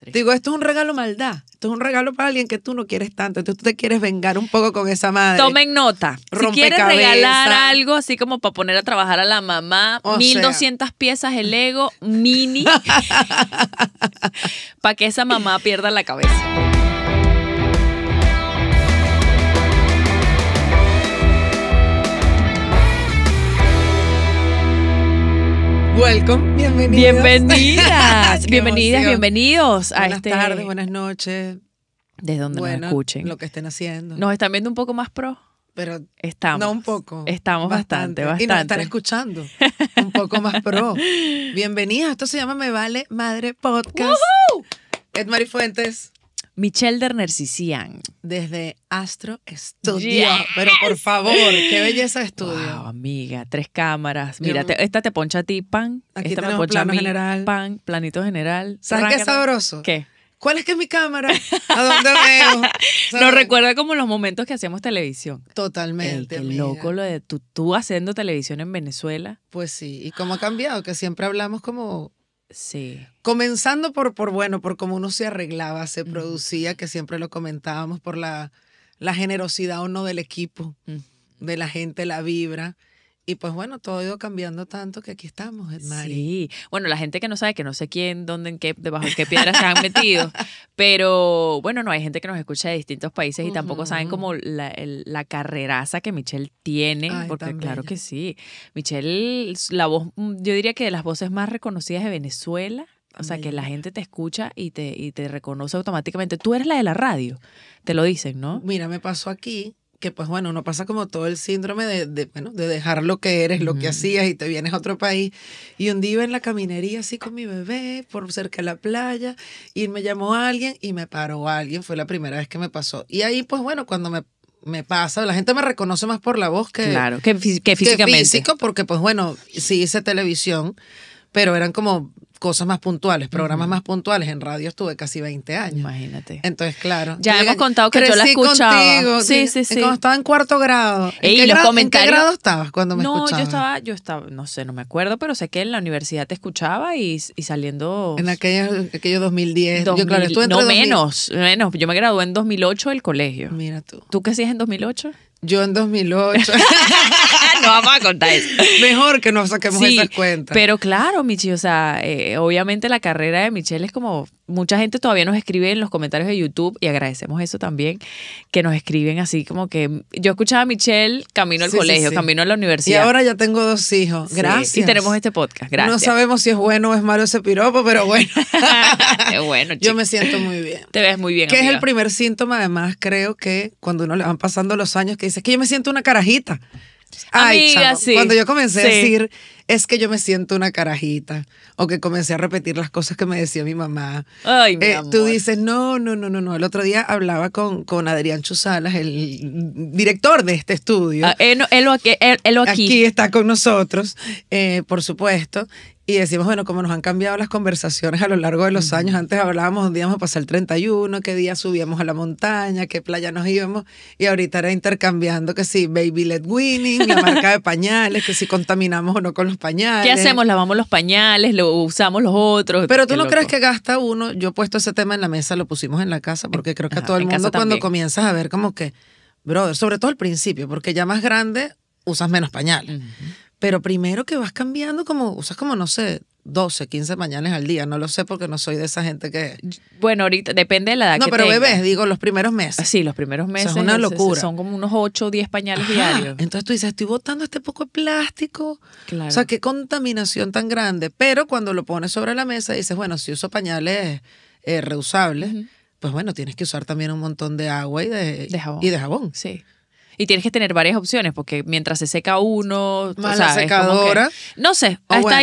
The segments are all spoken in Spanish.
Digo, esto es un regalo maldad. Esto es un regalo para alguien que tú no quieres tanto. Entonces tú te quieres vengar un poco con esa madre. Tomen nota. Si quieres regalar algo así como para poner a trabajar a la mamá, 1200 piezas de Lego mini para que esa mamá pierda la cabeza. Welcome, bienvenidas, bienvenidos a buenas tardes, buenas noches. Desde donde nos escuchen. Lo que estén haciendo. Nos están viendo un poco más pro. Pero estamos. No un poco. Estamos bastante. Y nos están escuchando un poco más pro. Bienvenidas. Esto se llama Me Vale Madre Podcast. ¡Woohoo! Edmari Fuentes. Michelle Derner-Cician. Desde Astro Studio. Yes. Pero por favor, qué belleza de estudio. Wow, amiga, 3 cámaras. Mira, esta te poncha a ti, pan. Aquí esta tenemos me poncha plano a mí, general. pan, planito general. ¿Sabes qué es sabroso? ¿Qué? ¿Cuál es que es mi cámara? ¿A dónde veo? Nos recuerda como los momentos que hacíamos televisión. Totalmente, Qué loco lo de tú haciendo televisión en Venezuela. Pues sí, y cómo ha cambiado, que siempre hablamos como... Sí. Comenzando por cómo uno se arreglaba, se producía, que siempre lo comentábamos, por la generosidad o no del equipo, de la gente, la vibra. Y pues bueno, todo ha ido cambiando tanto que aquí estamos, Edmari. Sí. Bueno, la gente que no sabe, que no sé quién, dónde, en qué, debajo de qué piedras se han metido. Pero bueno, no, hay gente que nos escucha de distintos países y tampoco saben como la carreraza que Michelle tiene. Ay, porque claro bella. que sí. Michelle, la voz, yo diría que de las voces más reconocidas de Venezuela. O sea, que la gente te escucha y te reconoce automáticamente. Tú eres la de la radio, te lo dicen, ¿no? Mira, me pasó aquí que pues bueno, uno pasa como todo el síndrome de dejar lo que eres, lo que hacías y te vienes a otro país. Y un día iba en la caminería así con mi bebé por cerca de la playa y me llamó alguien y me paró alguien. Fue la primera vez que me pasó. Y ahí pues bueno, cuando me pasa, la gente me reconoce más por la voz que, claro, que físicamente. Que físico, porque pues bueno, sí hice televisión, pero eran como cosas más puntuales, programas más puntuales. En radio estuve casi 20 años. Imagínate. Entonces, claro. Ya hemos contado que yo la escuchaba. Contigo, sí. Cuando estaba en 4º grado. Y los comentarios. ¿En qué grado estabas cuando me escuchabas? Yo estaba, no sé, no me acuerdo, pero sé que en la universidad te escuchaba y saliendo. En aquello 2010. 2000, yo, claro, estuve entre no, 2000. menos. Yo me gradué en 2008 del colegio. Mira tú. ¿Tú qué hacías en 2008? Yo en 2008. No vamos a contar eso. Mejor que no saquemos esas cuentas. Pero claro, Michi, o sea, obviamente la carrera de Michelle es como... Mucha gente todavía nos escribe en los comentarios de YouTube, y agradecemos eso también, que nos escriben así como que... Yo escuchaba a Michelle camino al colegio, camino a la universidad. Y ahora ya tengo 2 hijos. Sí. Gracias. Y tenemos este podcast. Gracias. No sabemos si es bueno o es malo ese piropo, pero bueno. Qué bueno, chica. Yo me siento muy bien. Te ves muy bien, Que amiga. es el primer síntoma, además, creo que cuando uno le van pasando los años, que dice, es que yo me siento una carajita. Ay, amiga, chamo, sí. Cuando yo comencé a decir, es que yo me siento una carajita, o que comencé a repetir las cosas que me decía mi mamá. Ay, mi amor. Tú dices, no. El otro día hablaba con Adrián Chusalas, el director de este estudio. Él aquí. Aquí está con nosotros, por supuesto. Y decimos, bueno, como nos han cambiado las conversaciones a lo largo de los años. Antes hablábamos un día vamos a pasar el 31, qué día subíamos a la montaña, qué playa nos íbamos. Y ahorita era intercambiando que si Baby Led Winning, la marca de pañales, que si contaminamos o no con los pañales. ¿Qué hacemos? Lavamos los pañales, lo usamos los otros. Pero tú no loco. crees que gasta uno. Yo he puesto ese tema en la mesa, lo pusimos en la casa, porque creo que a todo el mundo cuando comienzas a ver como que, brother, sobre todo al principio, porque ya más grande usas menos pañales. Pero primero que vas cambiando, usas como, no sé, 12, 15 pañales al día. No lo sé porque no soy de esa gente que... Bueno, ahorita depende de la edad que tengas. No, pero bebés, digo, los primeros meses. Sí, los primeros meses. O sea, es una locura. Son como unos 8 o 10 pañales diarios. Entonces tú dices, estoy botando este poco de plástico. Claro. O sea, qué contaminación tan grande. Pero cuando lo pones sobre la mesa dices, bueno, si uso pañales reusables, pues bueno, tienes que usar también un montón de agua y de jabón. Sí. Y tienes que tener varias opciones, porque mientras se seca uno... Más o sea, la secadora. No sé,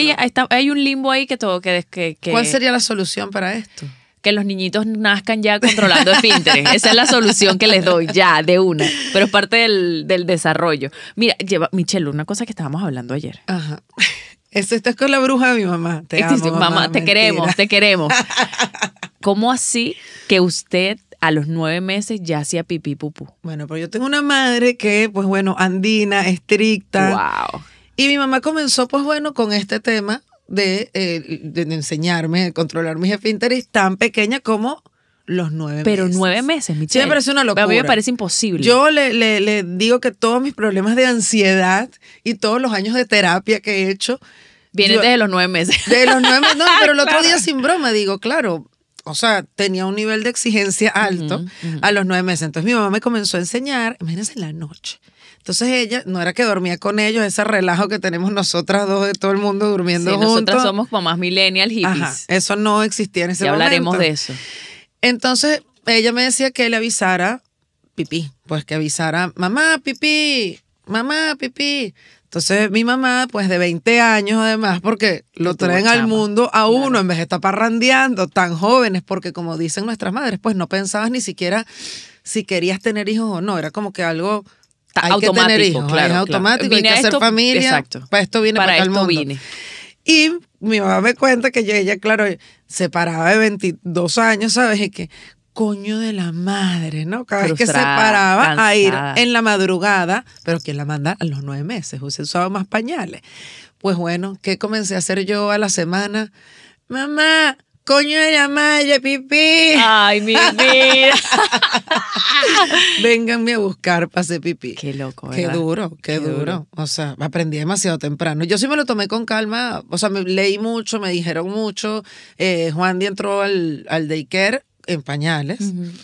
hay un limbo ahí que ¿Cuál sería la solución para esto? Que los niñitos nazcan ya controlando esfínteres. Esa es la solución que les doy, ya, de una. Pero es parte del desarrollo. Mira, Michelle, una cosa que estábamos hablando ayer. Ajá. Esto es con la bruja de mi mamá. Te amo, mamá, te queremos. ¿Cómo así que usted a los 9 meses ya hacía pipí pupú? Bueno, pero yo tengo una madre que, pues bueno, andina, estricta. Wow. Y mi mamá comenzó, pues bueno, con este tema de enseñarme, de controlar mis esfínteres tan pequeña como los 9 meses. Pero 9 meses, Michelle. Sí, me parece una locura. A mí me parece imposible. Yo le digo que todos mis problemas de ansiedad y todos los años de terapia que he hecho vienen desde los 9 meses. De los 9 meses, no, pero el otro día sin broma digo, claro, o sea, tenía un nivel de exigencia alto a los 9 meses. Entonces mi mamá me comenzó a enseñar, imagínense, en la noche. Entonces ella, no era que dormía con ellos, ese relajo que tenemos nosotras dos de todo el mundo durmiendo juntos. Nosotras somos mamás millennial hippies. Ajá, eso no existía en ese momento. Ya hablaremos de eso. Entonces ella me decía que le avisara pipí, pues que avisara mamá pipí. Entonces mi mamá, pues de 20 años además, porque lo traen al mundo a uno en vez de estar parrandeando, tan jóvenes, porque como dicen nuestras madres, pues no pensabas ni siquiera si querías tener hijos o no, era como que algo... Hay que tener hijos, es automático, hay que hacer familia. Exacto. Para esto vine, para el mundo. Vine. Y mi mamá me cuenta que ella, claro, se paraba de 22 años, ¿sabes? Y que, coño de la madre, ¿no? Cada vez que se paraba cansada. A ir en la madrugada, pero ¿quién la manda? A los 9 meses, usted usaba más pañales. Pues bueno, ¿qué comencé a hacer yo a la semana? Mamá, coño de la madre, pipí. Ay, mi vida. Vénganme a buscar para hacer pipí. Qué loco, ¿verdad? Qué duro. O sea, aprendí demasiado temprano. Yo sí me lo tomé con calma. O sea, leí mucho, me dijeron mucho. Juan entró al daycare en pañales.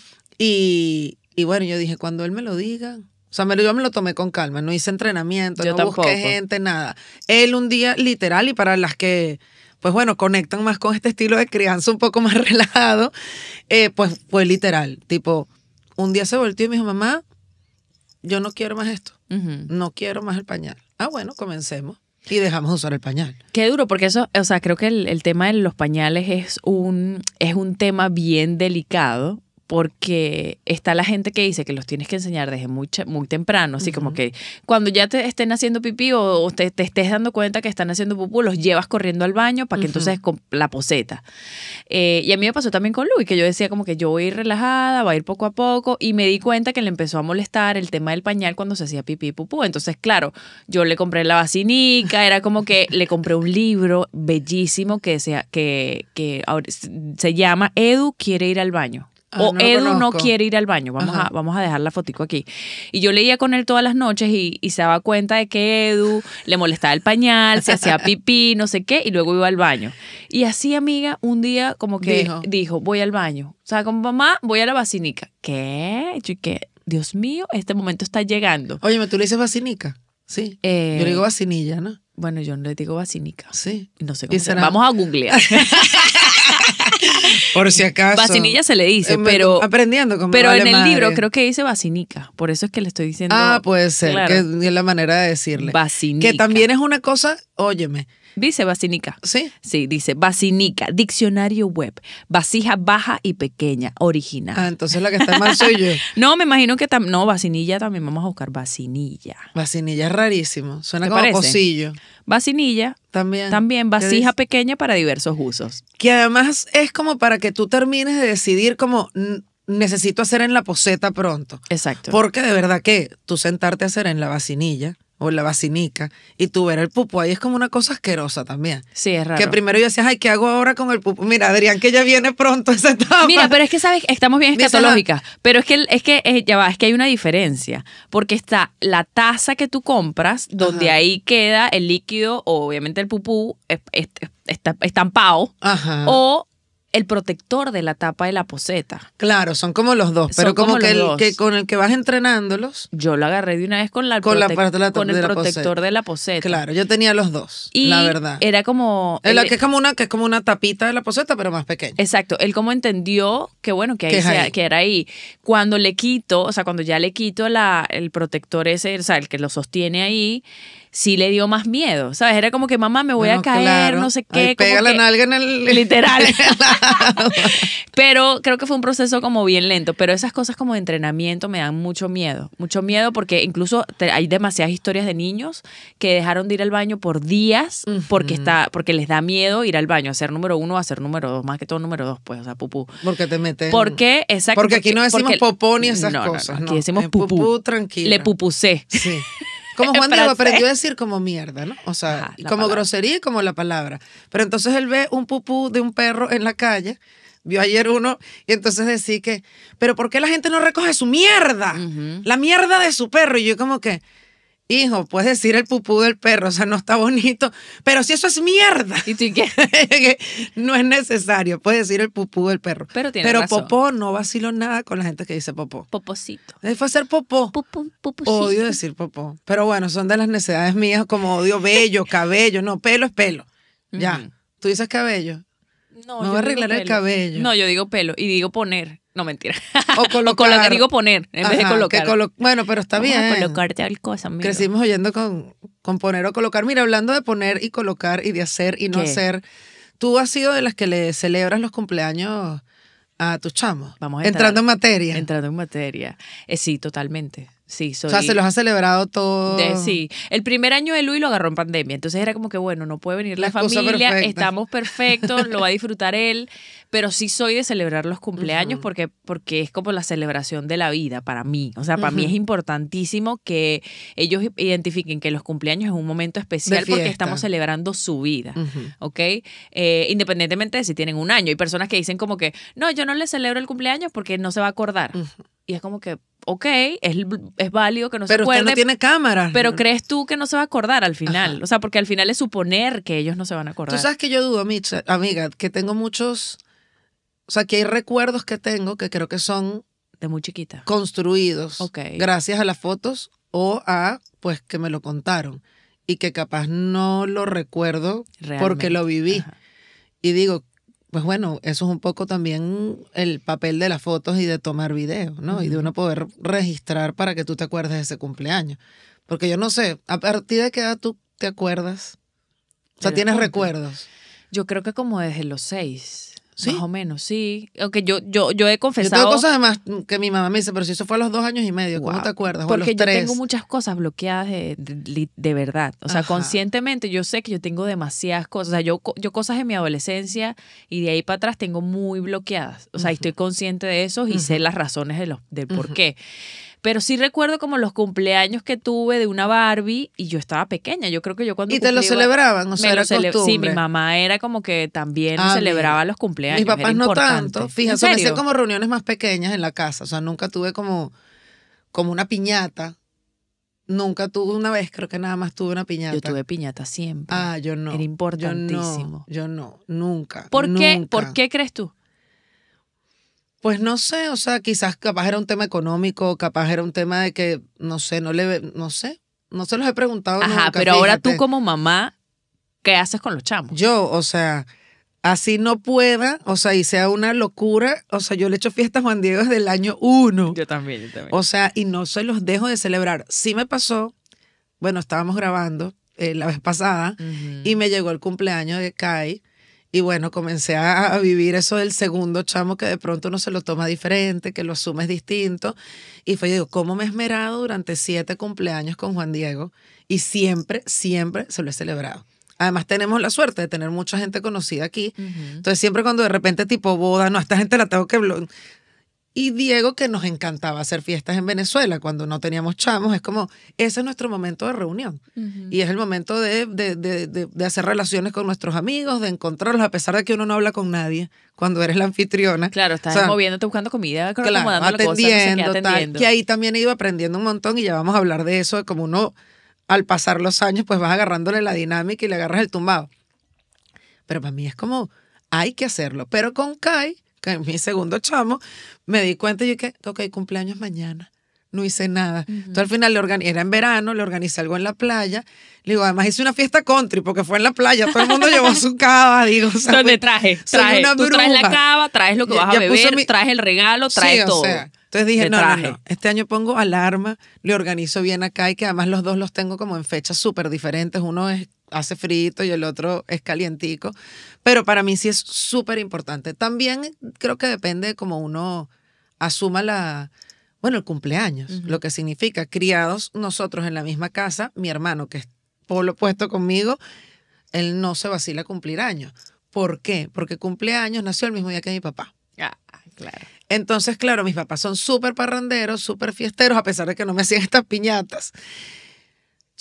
Y bueno, yo dije, cuando él me lo diga... O sea, yo me lo tomé con calma. No hice entrenamiento, no busqué gente, nada. Él un día, literal, y para las que... pues bueno, conectan más con este estilo de crianza un poco más relajado, pues fue literal, tipo, un día se volteó y me dijo, mamá, yo no quiero más esto, no quiero más el pañal. Ah, bueno, comencemos y dejamos de usar el pañal. Qué duro, porque eso, o sea, creo que el tema de los pañales es un tema bien delicado, porque está la gente que dice que los tienes que enseñar desde muy temprano, así como que cuando ya te estén haciendo pipí o te estés dando cuenta que están haciendo pupú, los llevas corriendo al baño para que entonces con la poseta. Y a mí me pasó también con Luis, que yo decía como que yo voy a ir relajada, va a ir poco a poco, y me di cuenta que le empezó a molestar el tema del pañal cuando se hacía pipí y pupú. Entonces, claro, yo le compré la vacinica, era como que le compré un libro bellísimo que se llama Edu quiere ir al baño. O no Edu no quiere ir al baño. Vamos a dejar la fotico aquí. Y yo leía con él todas las noches y se daba cuenta de que Edu le molestaba el pañal, se hacía pipí, no sé qué, y luego iba al baño. Y así, amiga, un día como que dijo, voy al baño. O sea, como mamá, voy a la vacinica. ¿Qué? Yo, ¿qué? Dios mío, este momento está llegando. Óyeme, ¿tú le dices vacinica? Sí. Yo le digo vacinilla, ¿no? Bueno, yo no le digo vacinica. Sí. No sé cómo se llama. Vamos a googlear. Por si acaso. Vacinilla se le dice, pero... Aprendiendo como pero vale en el madre. libro creo que dice vacinica. Por eso es que le estoy diciendo... Ah, puede ser, claro. que es la manera de decirle. Vacinica. Que también es una cosa, óyeme. Dice vacinica. ¿Sí? Sí, dice vacinica, diccionario web, vasija baja y pequeña, original. Ah, entonces la que está mal soy yo. No, me imagino que no, vacinilla también, vamos a buscar vacinilla. Vacinilla es rarísimo, suena ¿Te como parece? pocillo. Vacinilla, también vasija pequeña para diversos usos. Que además es como para que tú termines de decidir como necesito hacer en la poseta pronto. Exacto. Porque de verdad que tú sentarte a hacer en la vacinilla o en la vacinica y tú ver el pupo ahí es como una cosa asquerosa también. Sí, es raro. Que primero yo decía, ay, ¿qué hago ahora con el pupo? Mira, Adrián, que ya viene pronto esa etapa. Mira, pero es que, ¿sabes? Estamos bien escatológicas, pero es que hay una diferencia, porque está la taza que tú compras, donde ahí queda el líquido, o obviamente el pupú, está estampado, o el protector de la tapa de la poseta. Claro, son como los dos, pero como que con el que vas entrenándolos. Yo lo agarré de una vez con el protector de la poseta. Claro, yo tenía los dos, y la verdad. Era como... que es como una tapita de la poseta, pero más pequeña. Exacto. Él como entendió que bueno, que era ahí. Cuando le quito, o sea, cuando ya le quito el protector ese, o sea, el que lo sostiene ahí, sí le dio más miedo, ¿sabes? Era como que mamá, me voy a caer, claro. No sé qué. Ahí pega la nalga en el... Literal. Pero creo que fue un proceso como bien lento, pero esas cosas como de entrenamiento me dan mucho miedo porque incluso hay demasiadas historias de niños que dejaron de ir al baño por días porque les da miedo ir al baño, a ser número 1 o a ser número 2, más que todo número 2, pues, o sea, pupú. Porque te meten... Exacto. Porque aquí no decimos popó ni esas cosas. No, aquí decimos pupú. Pupú tranquilo. Le pupusé. Sí. Como Juan Diego Francés. aprendió a decir como mierda, ¿no? O sea, Ajá, la como palabra. grosería y como la palabra. Pero entonces él ve un pupú de un perro en la calle, vio ayer uno, y entonces decía que, pero ¿por qué la gente no recoge su mierda? Ujú. La mierda de su perro. Y yo como que, hijo, puedes decir el pupú del perro, o sea, no está bonito, pero si eso es mierda. ¿Y tú qué? No es necesario, puedes decir el pupú del perro. Pero tiene razón. popó, no vacilo nada con la gente que dice popó. Poposito. Fue hacer popó. Pupusito. Odio decir popó. Pero bueno, son de las necesidades mías, como odio vello, cabello. No, pelo es pelo. Ya. Ujú. Tú dices cabello. No, Me yo voy a digo arreglar el pelo. cabello. No, yo digo pelo y digo poner. No, mentira. O colocar. Digo poner en vez de Ajá, colocar. bueno, pero está Vamos a bien. colocar tal cosa, amigo. Crecimos oyendo con poner o colocar. Mira, hablando de poner y colocar y de hacer y no ¿Qué? hacer, tú has sido de las que le celebras los cumpleaños a tus chamos. Vamos a Entrando en materia. Entrando en materia. Sí, totalmente. Sí, soy. O sea, se los ha celebrado todo. Sí, el primer año de Luis lo agarró en pandemia, entonces era como que bueno, no puede venir la La excusa familia, perfecta. estamos perfectos, lo va a disfrutar él, pero sí soy de celebrar los cumpleaños porque es como la celebración de la vida para mí, o sea, para mí es importantísimo que ellos identifiquen que los cumpleaños es un momento especial De porque fiesta. estamos celebrando su vida, Ujú. ¿ok? Independientemente de si tienen un año, hay personas que dicen como que no, yo no le celebro el cumpleaños porque no se va a acordar. Y es como que, ok, es válido que no se Pero usted acuerde, no tiene cámara. pero ¿crees tú que no se va a acordar al final? Ajá. O sea, porque al final es suponer que ellos no se van a acordar. Tú sabes que yo dudo, Mitch, amiga, que tengo muchos, o sea, que hay recuerdos que tengo que creo que son De muy chiquita. construidos Ok. gracias a las fotos o a, pues, que me lo contaron y que capaz no lo recuerdo porque lo viví. Ajá. Y digo, pues bueno, eso es un poco también el papel de las fotos y de tomar videos, ¿no? Y de uno poder registrar para que tú te acuerdes de ese cumpleaños. Porque yo no sé, ¿a partir de qué edad tú te acuerdas? O sea, De los tienes cumples. recuerdos. Yo creo que como desde los 6. ¿Sí? Más o menos, sí. Aunque yo he Yo tengo confesado. cosas además que mi mamá me dice, pero si eso fue a los 2 años y medio, ¿cómo Wow. te acuerdas? O a Porque los yo 3. tengo muchas cosas bloqueadas de verdad. O sea, Ajá. conscientemente yo sé que yo tengo demasiadas cosas. O sea, yo cosas en mi adolescencia y de ahí para atrás tengo muy bloqueadas. O sea, estoy consciente de eso y sé las razones del por qué. Pero sí recuerdo como los cumpleaños que tuve de una Barbie y yo estaba pequeña. Yo creo que yo cuando ¿Y te lo cumplí- celebraban? O sea, me era lo cele- Sí, costumbre. mi mamá era como que también Ah, celebraba mira. los cumpleaños. Mis papás era no importante. tanto. ¿En Fíjate, me hacían serio? como reuniones más pequeñas en la casa. O sea, nunca tuve como una piñata. Nunca tuve una vez, creo que nada más tuve una piñata. Yo tuve piñata siempre. Ah, yo no. Era importantísimo. Yo no, nunca. ¿Por qué? nunca. ¿Por qué crees tú? Pues no sé, o sea, quizás capaz era un tema económico, capaz era un tema de que, no sé, no se los he preguntado Ajá, nunca, pero ahora tú fíjate. como mamá, ¿qué haces con los chamos? Yo, o sea, así no pueda, o sea, y sea una locura, o sea, yo le echo fiesta a Juan Diego desde el año 1. Yo también. O sea, y no se los dejo de celebrar. Sí me pasó, bueno, estábamos grabando la vez pasada y me llegó el cumpleaños de Kai y bueno, comencé a vivir eso del segundo chamo que de pronto uno se lo toma diferente, que lo asumes distinto. Y fue, yo digo, ¿cómo me he esmerado durante 7 cumpleaños con Juan Diego? Y siempre, siempre se lo he celebrado. Además tenemos la suerte de tener mucha gente conocida aquí. Entonces siempre cuando de repente tipo boda, no, a esta gente la tengo que... Y Diego, que nos encantaba hacer fiestas en Venezuela cuando no teníamos chamos, es como, ese es nuestro momento de reunión. Y es el momento de hacer relaciones con nuestros amigos, de encontrarlos, a pesar de que uno no habla con nadie cuando eres la anfitriona. Claro, estás O sea, moviéndote buscando comida, claro, acomodando la cosa, no sé atendiendo, qué, tal. atendiendo. Y ahí también he ido aprendiendo un montón y ya vamos a hablar de eso, de cómo uno, al pasar los años, pues vas agarrándole la dinámica y le agarras el tumbado. Pero para mí es como, hay que hacerlo. Pero con Kai, que es mi segundo chamo, me di cuenta y yo que, ok, cumpleaños mañana. No hice nada. Entonces al final era en verano, le organicé algo en la playa. Le digo, además hice una fiesta country porque fue en la playa. Todo el mundo llevó su cava, digo. O sea, Donde traes. soy una Tú traes la bruja. cava, traes lo que vas a Ya puse beber, traes el regalo, traes Sí, todo. o sea, entonces dije, De no, traje. no. Este año pongo alarma, le organizo bien acá y que además los dos los tengo como en fechas súper diferentes. Uno hace frito y el otro es calientico. Pero para mí sí es súper importante. También creo que depende de cómo uno asuma el cumpleaños, lo que significa. Criados nosotros en la misma casa, mi hermano, que es polo opuesto conmigo, él no se vacila a cumplir años. ¿Por qué? Porque cumpleaños nació el mismo día que mi papá. Ah, claro. Entonces, claro, mis papás son súper parranderos, súper fiesteros, a pesar de que no me hacían estas piñatas.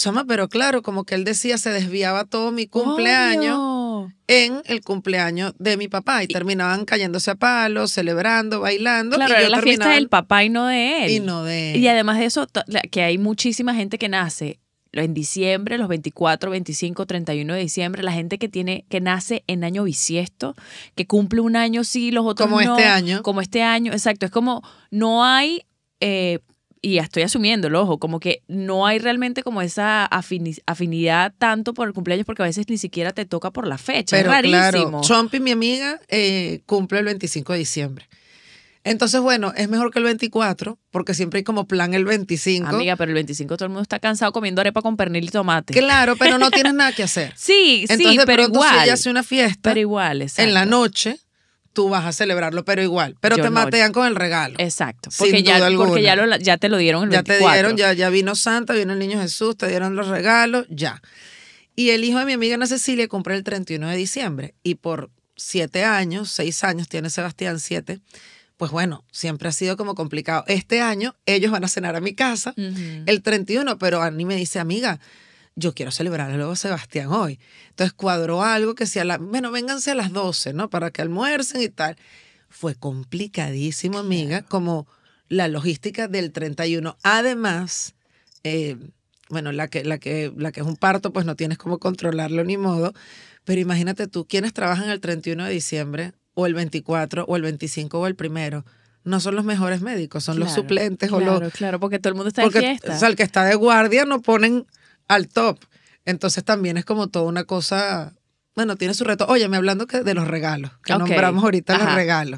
Chama, pero claro, como que él decía, se desviaba todo mi cumpleaños Obvio. en el cumpleaños de mi papá y terminaban cayéndose a palos, celebrando, bailando. Claro, y era yo la fiesta terminaba del papá y no de él. y no de Y él. además de eso, que hay muchísima gente que nace en diciembre, los 24, 25, 31 de diciembre, la gente que nace en año bisiesto, que cumple un año sí, los otros Como no. este año. Como este año, exacto. Es como no hay, y ya estoy asumiéndolo, ojo, como que no hay realmente como esa afinidad tanto por el cumpleaños porque a veces ni siquiera te toca por la fecha. Pero es claro, rarísimo. Chompi, mi amiga, cumple el 25 de diciembre. Entonces, bueno, es mejor que el 24, porque siempre hay como plan el 25. Amiga, pero el 25 todo el mundo está cansado comiendo arepa con pernil y tomate. Claro, pero no tienes nada que hacer. Sí, Entonces, sí, de pero pronto, igual. si ella hace una fiesta Pero igual, exacto. en la noche, tú vas a celebrarlo, pero igual. Pero Yo te no. matean con el regalo. Exacto. Sin Porque ya, duda alguna. porque ya te lo dieron el Ya 24. te dieron, ya vino Santa, vino el niño Jesús, te dieron los regalos, ya. Y el hijo de mi amiga Ana Cecilia compró el 31 de diciembre. Y por 7 años, 6 años, tiene Sebastián 7, pues bueno, siempre ha sido como complicado. Este año ellos van a cenar a mi casa el 31, pero Ani me dice, amiga, yo quiero celebrar luego a Sebastián hoy. Entonces cuadró algo que sea, bueno, vénganse a las 12, ¿no? Para que almuercen y tal. Fue complicadísimo, amiga, como la logística del 31. Además, bueno, la que es un parto, pues no tienes cómo controlarlo ni modo. Pero imagínate tú, quienes trabajan el 31 de diciembre, o el 24, o el 25, o el 1, no son los mejores médicos, son los suplentes o los... Claro, porque todo el mundo está Porque, de fiesta. o sea, el que está de guardia no ponen al top. Entonces también es como toda una cosa... Bueno, tiene su reto. Óyeme, hablando de los regalos, que nombramos ahorita los regalos.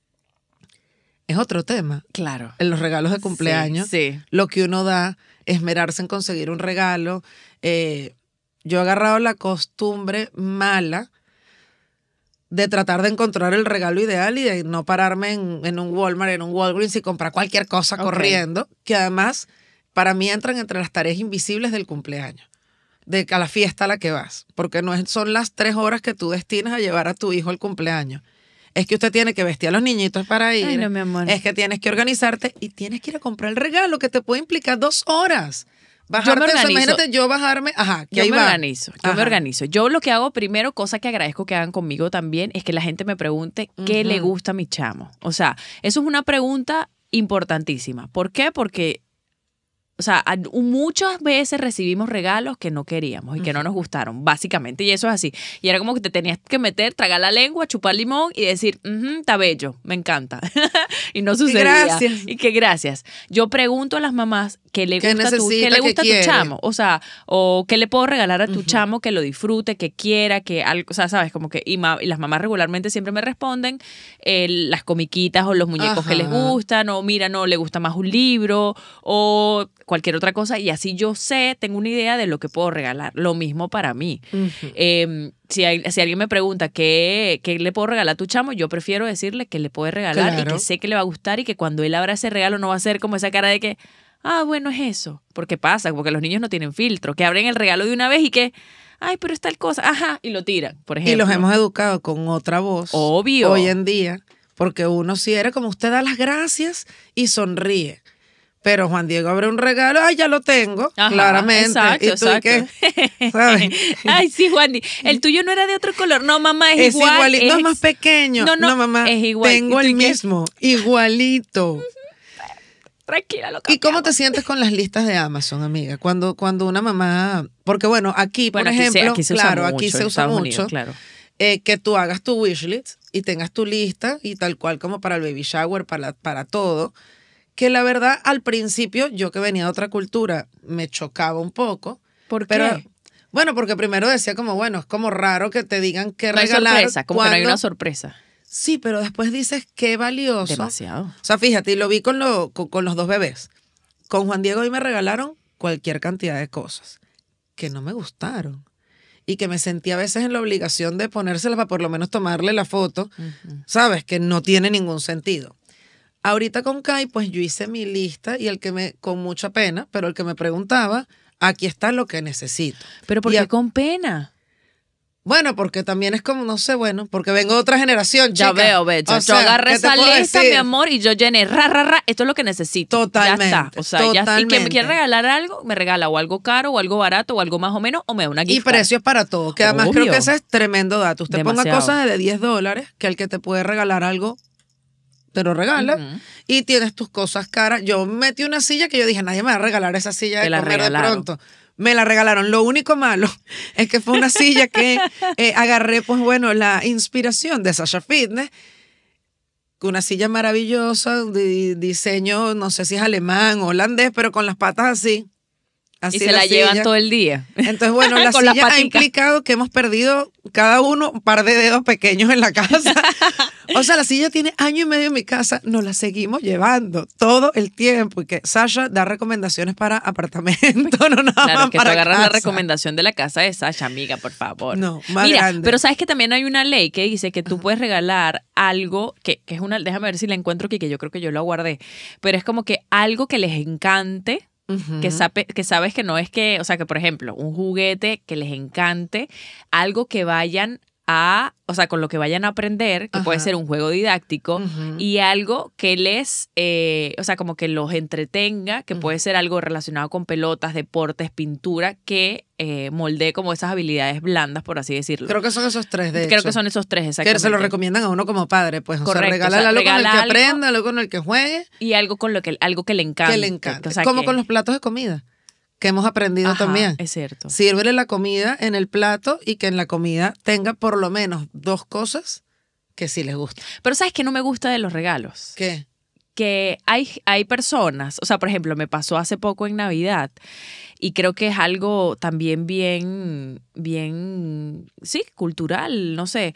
Es otro tema. Claro. En los regalos de cumpleaños, Sí. lo que uno da, esmerarse en conseguir un regalo. Yo he agarrado la costumbre mala de tratar de encontrar el regalo ideal y de no pararme en un Walmart, en un Walgreens y comprar cualquier cosa corriendo, que además para mí entran entre las tareas invisibles del cumpleaños, de a la fiesta a la que vas, porque no son las 3 horas que tú destinas a llevar a tu hijo al cumpleaños. Es que usted tiene que vestir a los niñitos para ir. Ay, no, mi amor. Es que tienes que organizarte y tienes que ir a comprar el regalo que te puede implicar 2 horas. Bajarte, Yo me organizo. imagínate yo bajarme, Yo me organizo. Yo lo que hago primero, cosa que agradezco que hagan conmigo también, es que la gente me pregunte qué le gusta a mi chamo. O sea, eso es una pregunta importantísima. ¿Por qué? Porque, o sea, muchas veces recibimos regalos que no queríamos y que no nos gustaron, básicamente, y eso es así. Y era como que te tenías que meter, tragar la lengua, chupar limón y decir, está bello, me encanta. Y no sucedía. Gracias. Y que gracias. Yo pregunto a las mamás qué le gusta necesita, qué le qué gusta a tu quiere. chamo. O sea, o qué le puedo regalar a tu chamo que lo disfrute, que quiera, que algo, o sea, sabes, como que, y las mamás regularmente siempre me responden las comiquitas o los muñecos que les gustan, o mira, no, le gusta más un libro, o cualquier otra cosa, y así yo tengo una idea de lo que puedo regalar. Lo mismo para mí. Si alguien me pregunta qué le puedo regalar a tu chamo, yo prefiero decirle que le puede regalar y que sé que le va a gustar y que cuando él abra ese regalo no va a ser como esa cara de que, bueno, es eso. Porque pasa, porque los niños no tienen filtro, que abren el regalo de una vez y que, ay, pero es tal cosa, y lo tiran, por ejemplo. Y los hemos educado con otra voz. Obvio. Hoy en día, porque uno sí era como usted da las gracias y sonríe. Pero Juan Diego abre un regalo, ya lo tengo, claramente. Exacto, ¿Y tú exacto. qué? ¿Sabes? Ay, sí, Juan, el tuyo no era de otro color. No, mamá, es igual. Igualito, no es más pequeño. No, mamá, es igual. tengo el mismo, igualito. Tranquila, lo ¿Y cómo cambiamos. te sientes con las listas de Amazon, amiga? Cuando una mamá, porque bueno, aquí, por ejemplo, aquí se usa mucho, claro. Que tú hagas tu wishlist y tengas tu lista y tal cual como para el baby shower, para todo. Que la verdad, al principio, yo que venía de otra cultura, me chocaba un poco. ¿Por qué? Pero, bueno, porque primero decía como, bueno, es como raro que te digan qué No hay regalar. sorpresa, como que no hay una sorpresa. Sí, pero después dices qué valioso. Demasiado. O sea, fíjate, y lo vi con los 2 bebés. Con Juan Diego y me regalaron cualquier cantidad de cosas que no me gustaron. Y que me sentí a veces en la obligación de ponérselas para por lo menos tomarle la foto. ¿Sabes? Que no tiene ningún sentido. Ahorita con Kai, pues yo hice mi lista y con mucha pena, pero el que me preguntaba, aquí está lo que necesito. ¿Pero por qué con pena? Bueno, porque también es como, no sé, bueno, porque vengo de otra generación, chica. Ya veo, Becha. O Yo sea, agarré ¿qué te esa puedo lista, decir? mi amor, y yo llené, ra, esto es lo que necesito. Totalmente, Ya está. O sea, ya. Y que me totalmente. quiere regalar algo, me regala o algo caro, o algo barato, o algo más o menos, o me da una Y gift card. precios para todo, que además creo Obvio. que ese es tremendo dato. Usted ponga Demasiado. cosas de $10, que el que te puede regalar algo, te lo regala, Ujú. y tienes tus cosas caras. Yo metí una silla que yo dije, nadie me va a regalar esa silla Te de la comer regalaron. de pronto. Me la regalaron. Lo único malo es que fue una silla que agarré, pues bueno, la inspiración de Sasha Fitness. Una silla maravillosa, de diseño, no sé si es alemán o holandés, pero con las patas así. Así Y se la llevan todo el día. Entonces, bueno, la Con las silla ha paticas. implicado que hemos perdido cada uno un par de dedos pequeños en la casa. O sea, la silla tiene 1.5 años en mi casa, nos la seguimos llevando todo el tiempo. Y que Sasha da recomendaciones para apartamento, no nada Claro, más que tú para agarras la casa. recomendación de la casa de Sasha, amiga, por favor. No, más Mira, grande. pero sabes que también hay una ley que dice que tú puedes regalar algo que es una, déjame ver si la encuentro aquí, que yo creo que yo lo guardé, pero es como que algo que les encante. Ujú. Que sabes que no es que, o sea, que por ejemplo, un juguete que les encante, algo que vayan a, o sea, con lo que vayan a aprender, que puede Ajá. ser un juego didáctico, Ujú. y algo que les, o sea, como que los entretenga, que puede ser algo relacionado con pelotas, deportes, pintura, que moldee como esas habilidades blandas, por así decirlo. Creo que son esos tres, de Creo hecho. que son esos tres, Que exactamente. se lo recomiendan a uno como padre, pues. Correcto, O sea, regálale o sea, algo con el regala que algo aprenda, algo con el que juegue, Y algo que le encante. que le encante. O sea, Como que- con los platos de comida, que hemos aprendido Ajá, también. es cierto. Sírvele la comida en el plato y que en la comida tenga por lo menos 2 cosas que sí les gustan. Pero ¿sabes qué no me gusta de los regalos? ¿Qué? Que hay personas, o sea, por ejemplo, me pasó hace poco en Navidad y creo que es algo también bien, sí, cultural, no sé,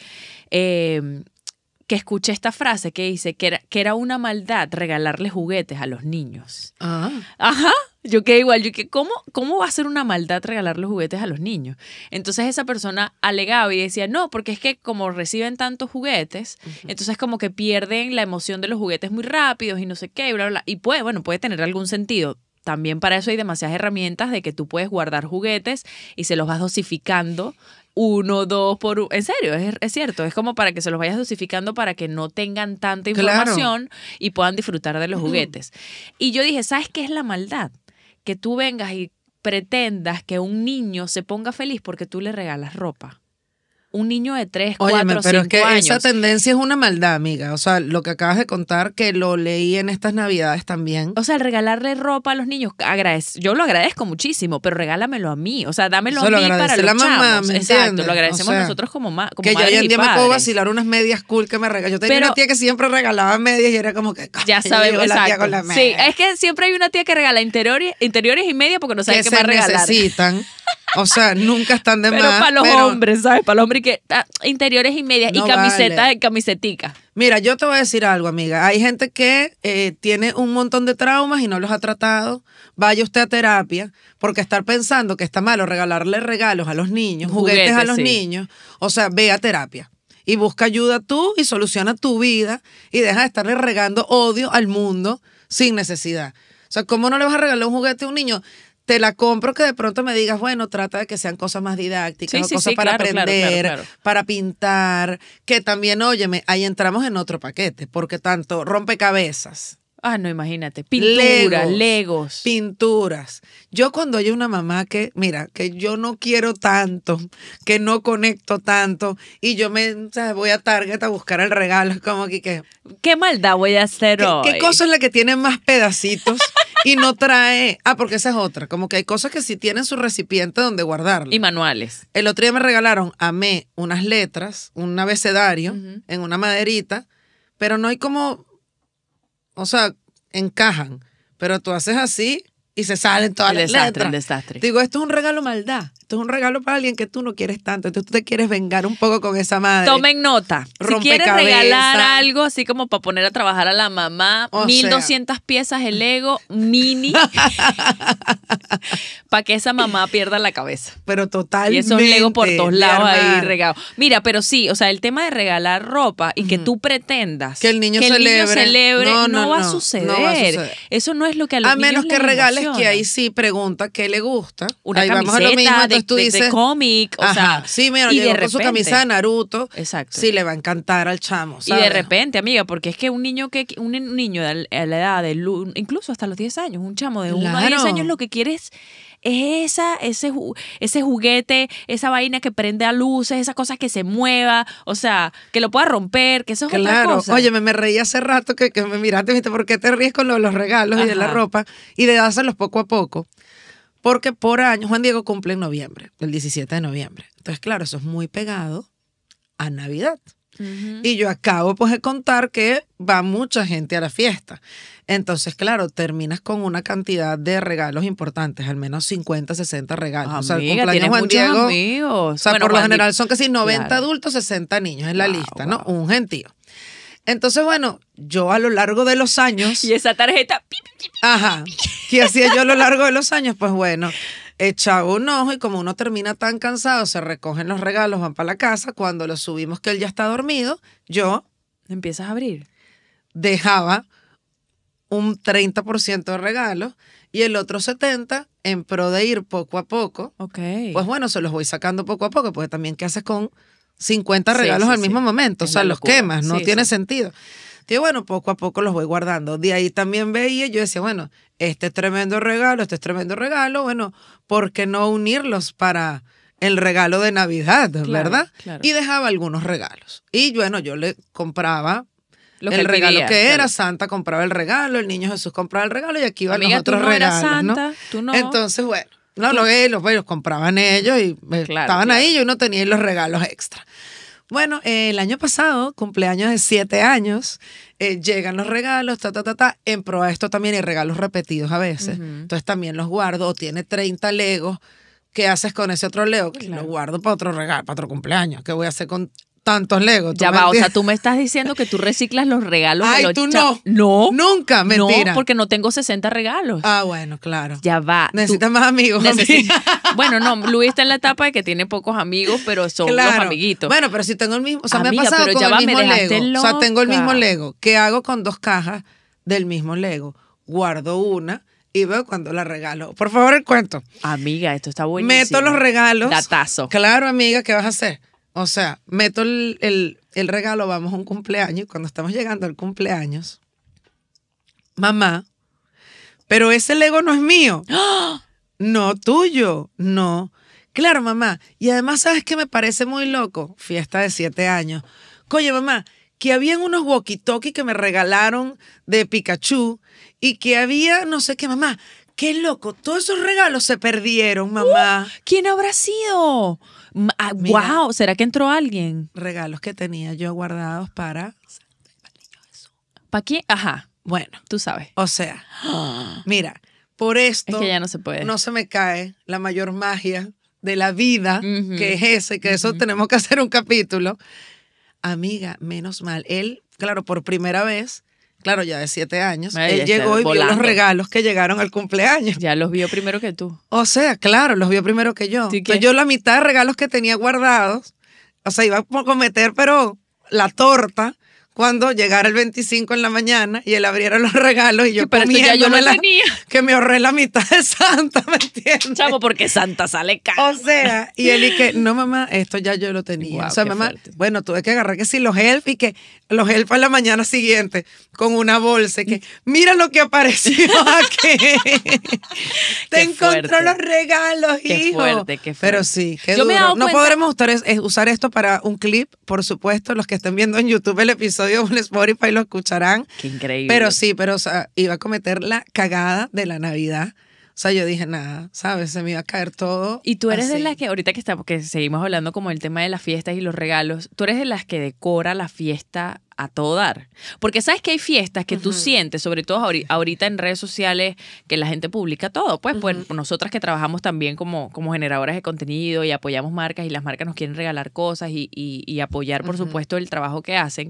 que escuché esta frase que dice que era una maldad regalarle juguetes a los niños. Ah, Ajá, yo quedé igual, ¿cómo va a ser una maldad regalarle juguetes a los niños? Entonces esa persona alegaba y decía, no, porque es que como reciben tantos juguetes, entonces como que pierden la emoción de los juguetes muy rápidos y no sé qué, y bla, bla, bla. Y puede tener algún sentido. También para eso hay demasiadas herramientas de que tú puedes guardar juguetes y se los vas dosificando 1, 2 por 1. En serio, es cierto. Es como para que se los vayas dosificando para que no tengan tanta Claro. información y puedan disfrutar de los juguetes. Y yo dije, ¿sabes qué es la maldad? Que tú vengas y pretendas que un niño se ponga feliz porque tú le regalas ropa. Un niño de 3, 4, óyeme, 5 pero es que años. esa tendencia es una maldad, amiga. O sea, lo que acabas de contar, que lo leí en estas Navidades también. O sea, el regalarle ropa a los niños, yo lo agradezco muchísimo, pero regálamelo a mí. O sea, dámelo Eso a lo mí para agradece los la mamá, chamos. ¿me Exacto, entiendes? lo agradecemos O sea, nosotros como Que yo madres hoy en y día me puedo padres. vacilar unas medias cool que me regaló. Yo tenía Pero- una tía que siempre regalaba medias y era como que... Ya "Ay, sabemos, llegó la tía exacto. con las Sí, medias". es que siempre hay una tía que regala interiores y media porque no sabe que qué se más regalar. necesitan. O sea, nunca están de Pero más. para los pero hombres, ¿sabes? Para los hombres que interiores y medias No y camiseta, vale. camisetica. Mira, yo te voy a decir algo, amiga. Hay gente que tiene un montón de traumas y no los ha tratado. Vaya usted a terapia, porque estar pensando que está malo regalarle regalos a los niños, juguetes a los sí. niños, o sea, ve a terapia. Y busca ayuda tú y soluciona tu vida y deja de estarle regando odio al mundo sin necesidad. O sea, ¿cómo no le vas a regalar un juguete a un niño? Te la compro que de pronto me digas, bueno, trata de que sean cosas más didácticas, Sí, o sí, cosas sí, para claro, claro, aprender, claro. para pintar, que también, óyeme, ahí entramos en otro paquete, porque tanto rompecabezas, Ah, no, imagínate. Pinturas, Legos. pinturas. Yo cuando hay una mamá que, mira, que yo no quiero tanto, que no conecto tanto, y yo o sea, voy a Target a buscar el regalo, es como que ¿Qué maldad voy a hacer hoy? ¿qué cosa es la que tiene más pedacitos y no trae? Ah, porque esa es otra, como que hay cosas que sí tienen su recipiente donde guardarla. Y manuales. El otro día me regalaron a mí unas letras, un abecedario Ujú. en una maderita, pero no hay como, o sea, encajan, pero tú haces así y se salen todas El las desastre, letras. el desastre. Digo, esto es un regalo maldad, esto es un regalo para alguien que tú no quieres tanto, entonces tú te quieres vengar un poco con esa madre. Tomen nota. Si quieres Rompecabezas. regalar algo así como para poner a trabajar a la mamá, O 1200 piezas de Lego mini para que esa mamá pierda la cabeza. Pero totalmente. Y esos Lego por todos de lados ahí armar. regados. Mira, pero sí, o sea, el tema de regalar ropa y que tú pretendas Que el niño celebre, celebre. no va a suceder. no va a suceder. Eso no es lo que a los A niños menos que les regales emociona. que ahí sí pregunta qué le gusta. Una Ahí vamos a lo camiseta, mismo, ¿de entonces tú de dices... cómic, o Ajá, sea, sí, mira, y llegó de con su repente- camisa de Naruto. Exacto. Sí, le va a encantar al chamo, Y ¿sabes? de repente, amiga, porque es que un niño a la edad de incluso hasta los 10 años, un chamo de 1 a 10 Claro. años lo que quiere es ese juguete, esa vaina que prende a luces, esa cosa que se mueva, o sea, que lo pueda romper, que eso es otra Claro, cosa. oye, me reí hace rato que me miraste, viste, ¿por qué te ríes con los regalos y de la Ajá. ropa? Y de dárselos poco a poco. Porque por año, Juan Diego cumple en noviembre, el 17 de noviembre. Entonces, claro, eso es muy pegado a Navidad. Ujú. Y yo acabo pues de contar que va mucha gente a la fiesta. Entonces, claro, terminas con una cantidad de regalos importantes, al menos 50, 60 regalos. O sea, el Amiga, cumpleaños tienes Juan muchos Diego. amigos. O sea, Bueno, por lo Juan Di- general son casi 90 Claro. adultos, 60 niños en la Wow, lista, ¿no? wow. Un gentío. Entonces, bueno, yo a lo largo de los años, Y esa tarjeta, pi, pi, pi, pi. ajá, ¿qué hacía yo a lo largo de los años? Pues bueno, echaba un ojo y como uno termina tan cansado, se recogen los regalos, van para la casa. Cuando los subimos que él ya está dormido, yo Empiezas a abrir. dejaba un 30% de regalos y el otro 70% en pro de ir poco a poco. Ok. Pues bueno, se los voy sacando poco a poco, porque también ¿qué haces con 50 Sí, regalos sí, al mismo sí. momento? O Es sea, la los locura. quemas, no Sí, tiene sí. sentido. Y bueno, poco a poco los voy guardando. De ahí también veía, yo decía, bueno, este es tremendo regalo, bueno, ¿por qué no unirlos para el regalo de Navidad, verdad? claro. Y dejaba algunos regalos. Y bueno, yo le compraba Lo que el él regalo pedía, que era, claro. Santa compraba el regalo, el niño Jesús compraba el regalo y aquí van Amiga, los tú otros no eras regalos, ¿no? Santa, tú no. Entonces, bueno, no, los compraban ellos y estaban claro. ahí y uno tenía los regalos extra. Bueno, el año pasado, cumpleaños de 7 años, llegan los regalos, en pro a esto también hay regalos repetidos a veces. Ujú. Entonces también los guardo, o tiene 30 Legos, ¿qué haces con ese otro Lego? Claro. Lo guardo para otro regalo, para otro cumpleaños. ¿Qué voy a hacer con tantos Legos? ¿Tú Ya me va, o sea, entiendes? tú me estás diciendo que tú reciclas los regalos de Ay, los tú cha- no. No. Nunca, mentira. No, porque no tengo 60 regalos. Ah, bueno, claro. Ya va. tú- Necesitas más amigos. necesito- Bueno, no, Luis está en la etapa de que tiene pocos amigos, pero son los Claro. amiguitos. Bueno, pero si tengo el mismo, o sea, me Amiga, ha pasado pero con ya el va, me mismo dejaste Lego. O sea, tengo el mismo loca. Lego. ¿Qué hago con 2 cajas del mismo Lego? Guardo una y veo cuando la regalo. Por favor, el cuento. Amiga, esto está buenísimo. Meto los regalos. Datazo. Claro, amiga, ¿qué vas a hacer? O sea, meto el regalo, vamos a un cumpleaños y cuando estamos llegando al cumpleaños, mamá, pero ese Lego no es mío. No, tuyo. No. Claro, mamá. Y además, ¿sabes qué me parece muy loco? Fiesta de 7 años. Coño, mamá, que habían unos walkie-talkie que me regalaron de Pikachu y que había no sé qué, mamá. Qué loco, todos esos regalos se perdieron, mamá. ¿Quién habrá sido? Mira. Wow, ¿será que entró alguien? Regalos que tenía yo guardados para... ¿Para quién? Ajá, Bueno, tú sabes. o sea, mira, por esto Es que ya no se puede. no se me cae la mayor magia de la vida, Ujú. que es ese, que eso tenemos que hacer un capítulo. Amiga, menos mal. Él, claro, por primera vez, claro, ya de 7 años, Ay, él ya llegó está y vio los volando. regalos que llegaron al cumpleaños. Ya los vio primero que tú. O sea, claro, los vio primero que yo. ¿Sí Entonces qué? yo la mitad de regalos que tenía guardados, o sea, iba a cometer, pero la torta, cuando llegara el 25 en la mañana y él abriera los regalos y yo Sí, pero esto ya yo lo comiéndomela, tenía. que me ahorré la mitad de Santa, ¿me entiendes? Chamo, porque Santa sale caro. O sea, y él y que, no mamá, esto ya yo lo tenía. Guau, o sea, qué mamá, fuerte. bueno, tuve que agarrar que sí los elf y que los elf a la mañana siguiente con una bolsa y que, mira lo que apareció aquí. Te Qué encontró fuerte. los regalos, Qué hijo. fuerte, qué fuerte. Pero sí, qué Yo me he duro. dado No cuenta- podremos usar esto para un clip, por supuesto. Los que estén viendo en YouTube el episodio en Spotify lo escucharán. Qué increíble. Pero sí, pero o sea, iba a cometer la cagada de la Navidad. O sea, yo dije, nada, ¿sabes? Se me iba a caer todo. Y tú eres de así. las que, ahorita que estamos, que seguimos hablando como el tema de las fiestas y los regalos, tú eres de las que decora la fiesta a todo dar. Porque sabes que hay fiestas que tú sientes, sobre todo ahorita en redes sociales, que la gente publica todo. Pues nosotras que trabajamos también como generadoras de contenido y apoyamos marcas y las marcas nos quieren regalar cosas y apoyar, por supuesto, el trabajo que hacen.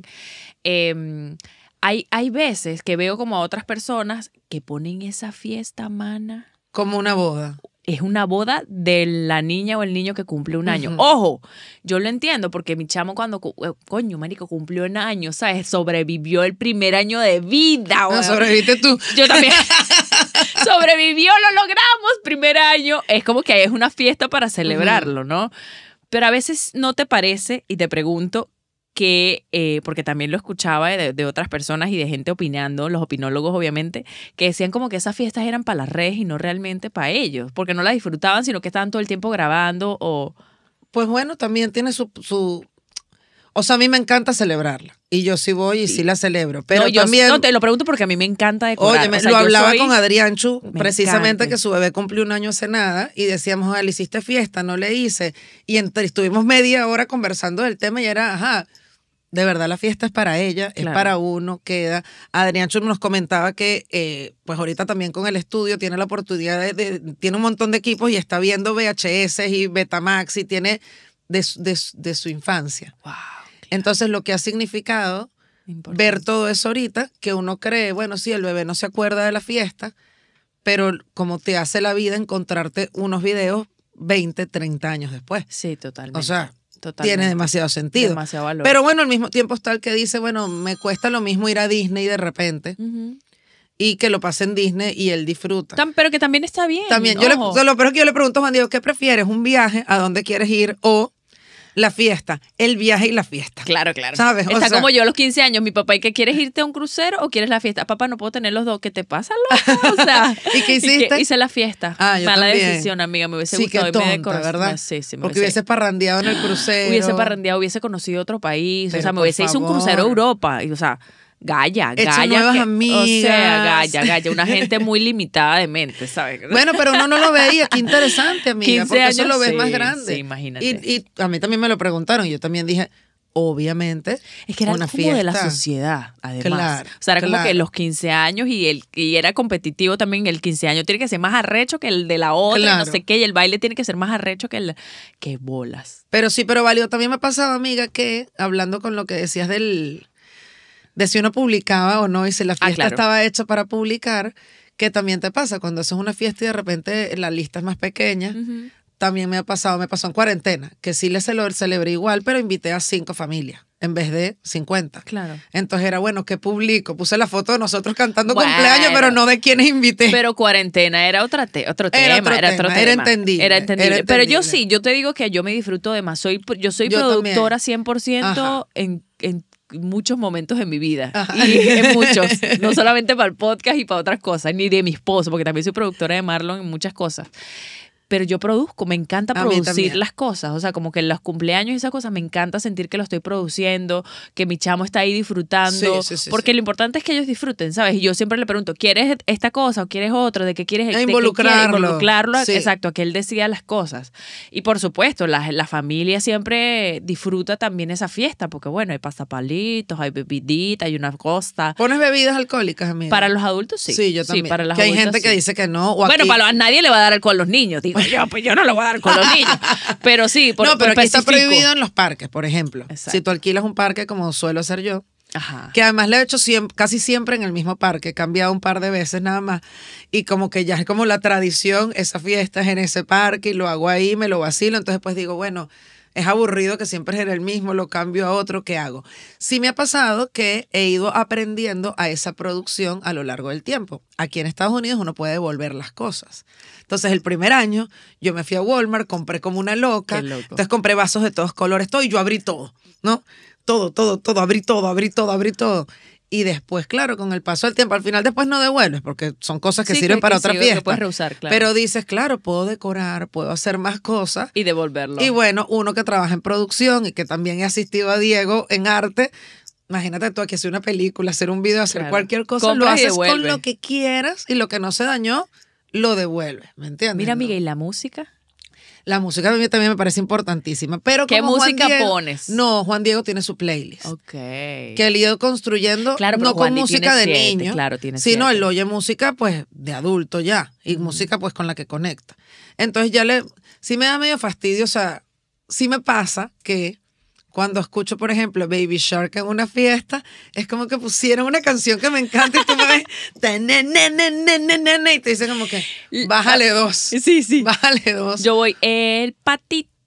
Hay veces que veo como a otras personas que ponen esa fiesta, mana. Como una boda. Es una boda de la niña o el niño que cumple un año. Ujú. Ojo, yo lo entiendo porque mi chamo cuando, coño, marico, cumplió un año, ¿sabes? Sobrevivió el primer año de vida. No, weón. sobreviviste tú. Yo también. Sobrevivió, lo logramos, primer año. Es como que es una fiesta para celebrarlo, ¿no? Pero a veces no te parece, y te pregunto, que, porque también lo escuchaba de otras personas y de gente opinando, los opinólogos obviamente, que decían como que esas fiestas eran para las redes y no realmente para ellos, porque no las disfrutaban, sino que estaban todo el tiempo grabando o... Pues bueno, también tiene su... O sea, a mí me encanta celebrarla. Y yo sí voy y sí la celebro. Pero no, yo también... no, te lo pregunto porque a mí me encanta decorar. Oye, o sea, lo yo hablaba soy- con Adrianchu, me precisamente encanta. que su bebé cumplió un año hace nada, y decíamos, le hiciste fiesta, no le hice. Y estuvimos media hora conversando del tema y era, ajá, de verdad la fiesta es para ella, es Claro. para uno, queda. Adrianchu nos comentaba que, pues ahorita también con el estudio tiene la oportunidad tiene un montón de equipos y está viendo VHS y Betamax y tiene de su infancia. Wow, Entonces, lo que ha significado importante. ver todo eso ahorita, que uno cree, bueno, sí, el bebé no se acuerda de la fiesta, pero como te hace la vida encontrarte unos videos 20, 30 años después. Sí, totalmente. O sea, totalmente. tiene demasiado sentido. Demasiado valor. Pero bueno, al mismo tiempo está el que dice, bueno, me cuesta lo mismo ir a Disney de repente Ujú. y que lo pase en Disney y él disfruta. Pero que también está bien. También, ojo. lo peor es que yo le pregunto a Juan Diego, ¿qué prefieres? ¿Un viaje? ¿A dónde quieres ir? ¿O la fiesta? El viaje y la fiesta. Claro, claro. ¿Sabes? O Está sea, como yo a los 15 años, mi papá, ¿y qué quieres irte a un crucero o quieres la fiesta? Papá, no puedo tener los dos. ¿Qué te pasa, loco? O sea, ¿Y qué hiciste? hice la fiesta. Ah, yo Mala también. decisión, amiga. Me hubiese Sí, gustado qué irme de tonta, corazón. ¿verdad? Sí, me Porque hubiese- hubiese parrandeado en el crucero. Hubiese parrandeado, hubiese conocido otro país. Pero o sea, me por hubiese hecho un favor. crucero a Europa. Y, o sea, Gaya. Hecho nuevas O amigas. sea, Gaya. Una gente muy limitada de mente, ¿sabes? Bueno, pero uno no lo veía. Qué interesante, amiga. 15 Porque eso años, lo ves sí, más grande. sí, imagínate. Y a mí también me lo preguntaron. Y yo también dije, obviamente, Es que era una como fiesta. de la sociedad, además. Claro, o sea, era como claro. que los 15 años y era competitivo también. El 15 años tiene que ser más arrecho que el de la otra, y no Claro. sé qué. Y el baile tiene que ser más arrecho que el... ¡Qué bolas! Pero sí, pero válido. También me ha pasado, amiga, que hablando con lo que decías de si uno publicaba o no y si la fiesta claro. estaba hecha para publicar, que también te pasa cuando haces una fiesta y de repente la lista es más pequeña. Ujú. También me pasó en cuarentena, que sí le celebré igual, pero invité a 5 familias en vez de 50. Claro. Entonces era, bueno, ¿qué publico? Puse la foto de nosotros cantando Bueno. cumpleaños, pero no de quienes invité. Pero cuarentena era otro tema, otro tema, era entendible, Era entendible. era Pero yo entendible. sí, yo te digo que yo me disfruto de más. Yo soy Yo productora también. 100% Ajá. en muchos momentos de mi vida. Ajá. Y en muchos. No solamente para el podcast y para otras cosas, ni de mi esposo, porque también soy productora de Marlon en muchas cosas. Pero yo produzco, me encanta A mí producir también. las cosas. O sea, como que en los cumpleaños y esas cosas me encanta sentir que lo estoy produciendo, que mi chamo está ahí disfrutando. Sí, porque sí. lo importante es que ellos disfruten, ¿sabes? Y yo siempre le pregunto, ¿quieres esta cosa o quieres otra? ¿De qué quieres? ¿De qué quieres? Involucrarlo. Involucrarlo, Sí. exacto, a que él decida las cosas. Y por supuesto, la familia siempre disfruta también esa fiesta, porque bueno, hay pasapalitos, hay bebidita, hay una costa. ¿Pones bebidas alcohólicas, amiga? Para los adultos sí. Sí, yo también. para los que hay adultos gente que sí. dice que no. O Bueno, aquí- a nadie le va a dar alcohol a los niños. Digo yo, pues yo no le voy a dar alcohol a los niños. Pero sí, no, pero aquí está especifico. prohibido en los parques, por ejemplo. Exacto. Si tú alquilas un parque, como suelo hacer yo, Ajá. que además lo he hecho casi siempre en el mismo parque, he cambiado un par de veces nada más, y como que ya es como la tradición, esa fiesta es en ese parque y lo hago ahí, me lo vacilo, entonces pues digo, bueno, es aburrido que siempre es en el mismo, lo cambio a otro, ¿qué hago? Sí me ha pasado que he ido aprendiendo a esa producción a lo largo del tiempo. Aquí en Estados Unidos uno puede devolver las cosas. Entonces el primer año yo me fui a Walmart, compré como una loca, Qué loco. entonces compré vasos de todos colores, todo, y yo abrí todo, ¿no? Todo, abrí todo. Y después, claro, con el paso del tiempo, al final después no devuelves, porque son cosas que Sí, sirven para sí, otra que fiesta. puedes reusar, claro. Pero dices, claro, puedo decorar, puedo hacer más cosas. Y devolverlo. Y bueno, uno que trabaja en producción y que también he asistido a Diego en arte, imagínate tú aquí hacer una película, hacer un video, hacer Claro. cualquier cosa, Compras lo y haces con devuelves. lo que quieras y lo que no se dañó, lo devuelves, ¿me entiendes? Mira, amiga, ¿no? ¿y la música? La música a mí también me parece importantísima. Pero ¿Qué como Juan música Diego- pones? No, Juan Diego tiene su playlist. Ok. Que él ha ido construyendo, Claro, pero no con Juan Di música de tiene 7, niño, claro, tiene sino 7. él oye música pues de adulto ya, y música pues con la que conecta. Entonces sí me da medio fastidio, o sea, sí me pasa que cuando escucho, por ejemplo, Baby Shark en una fiesta, es como que pusieron una canción que me encanta y tú me ves, y te dicen como que, bájale 2. Sí. Bájale 2. Yo voy, el patito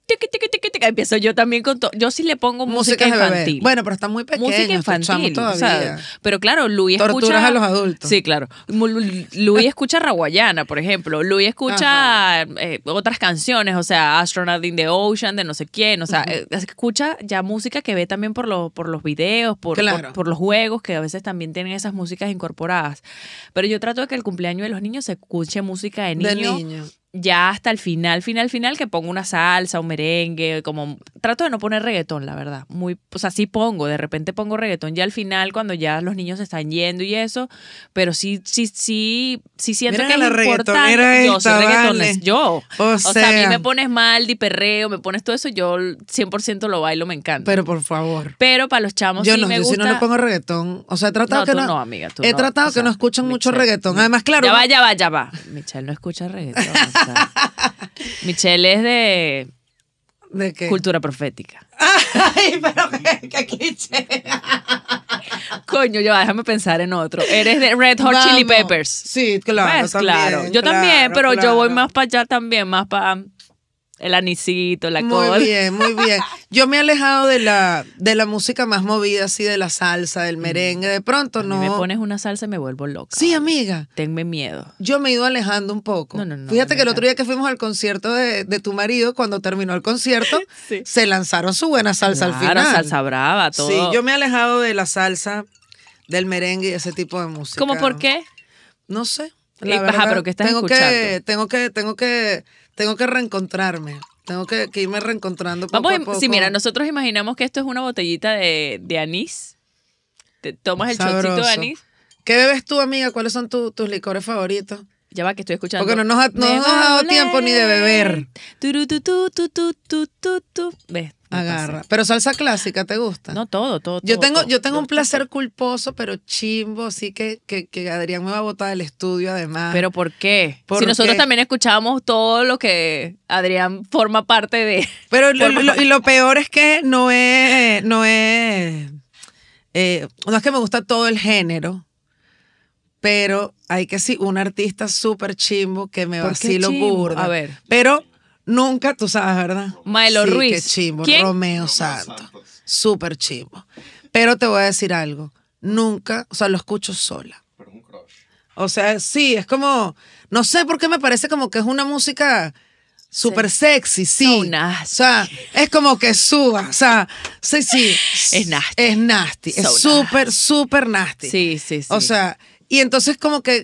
empiezo yo también con todo. Yo sí le pongo música de bebé. infantil. Bueno, pero está muy pequeño. Música infantil. O sea, pero claro, Luis torturas escucha... a los adultos. Sí, claro. Luis escucha raguayana, por ejemplo. Luis escucha otras canciones, o sea, Astronaut in the Ocean, de no sé quién. O sea, escucha ya música que ve también por los videos, por los juegos, que a veces también tienen esas músicas incorporadas. Pero yo trato de que el cumpleaños de los niños se escuche música de niño. Ya hasta el final, que pongo una salsa, un merengue, como trato de no poner reggaetón, la verdad. O sea, sí de repente pongo reggaetón ya al final cuando ya los niños se están yendo y eso, pero sí siento que es importante. Yo soy reggaetonera, o sea, a mí me pones Maldi, perreo, me pones todo eso, yo 100% lo bailo, me encanta. Pero por favor. Pero para los chamos sí me gusta. Yo no le pongo reggaetón. O sea, he tratado que no, amiga, he tratado que no escuchen mucho reggaetón. Además, claro. Ya va. Michelle no escucha reggaetón. O sea, Michelle es ¿de qué? Cultura profética. Ay, pero qué cliché. Coño, déjame pensar en otro. Eres de Red Hot Chili Peppers. Sí, claro. Pues, claro. Yo también, pero yo voy más para allá también, más para el anisito, la cosa. Muy bien. Yo me he alejado de la música más movida, así de la salsa, del merengue. De pronto no. A mí me pones una salsa y me vuelvo loca. Sí, amiga. Tenme miedo. Yo me he ido alejando un poco. No. Fíjate que el otro día que fuimos al concierto de tu marido, cuando terminó el concierto, sí, se lanzaron su buena salsa al final. Salsa brava, todo. Sí, yo me he alejado de la salsa, del merengue y ese tipo de música. ¿Cómo por qué? No sé. La verdad, pero ¿qué estás escuchando? Tengo que reencontrarme. Tengo que irme reencontrando poco a poco. Sí, mira, nosotros imaginamos que esto es una botellita de anís. Te tomas el shotcito de anís. ¿Qué bebes tú, amiga? ¿Cuáles son tus licores favoritos? Ya va, que estoy escuchando. Porque no nos ha dado tiempo ni de beber. ¿Ves? Agarra. Pero salsa clásica, ¿te gusta? No, todo. Yo tengo un placer culposo, pero chimbo, así que Adrián me va a botar del estudio además. ¿Pero por qué? Si nosotros también escuchábamos todo lo que Adrián forma parte de... Pero lo peor es que no es que me gusta todo el género, pero hay que sí, un artista súper chimbo que me vacilo burda. A ver. Pero nunca, tú sabes, ¿verdad? Maelo Ruiz. Qué chimbo. ¿Quién? Romeo Santos. Súper chimbo. Pero te voy a decir algo. Nunca, o sea, lo escucho sola. Pero es un crush. O sea, sí, es como, no sé por qué me parece como que es una música súper sexy, sí. So o sea, es como que suba, o sea, sí. Es nasty. Es nasty, es súper nasty. Sí. O sea, y entonces como que